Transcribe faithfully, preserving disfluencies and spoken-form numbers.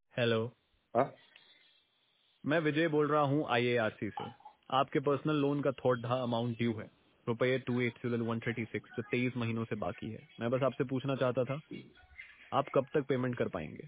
Hello. हाँ। मैं विजय बोल रहा हूँ आईएआरसी से। आपके पर्सनल लोन का थोड़ा अमाउंट ड्यू है, रुपये two eight one thirty six, जो तेईस महीनों से बाकी है। मैं बस आपसे पूछना चाहता था, आप कब तक पेमेंट कर पाएंगे?